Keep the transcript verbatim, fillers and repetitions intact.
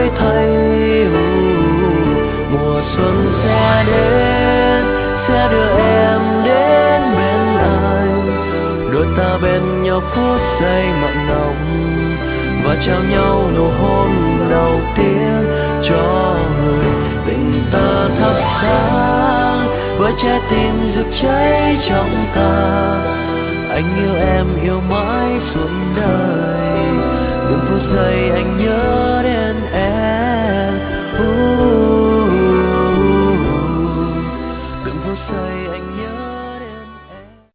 mới thấy mùa xuân sẽ đến, sẽ đưa em đến bên anh. Đôi ta bên nhau phút giây mặn nồng và trao nhau nụ hôn đầu tiên cho người tình ta thắp sáng với trái tim rực cháy trong ta. Anh yêu em yêu mãi suốt đời, từng phút giây anh nhớ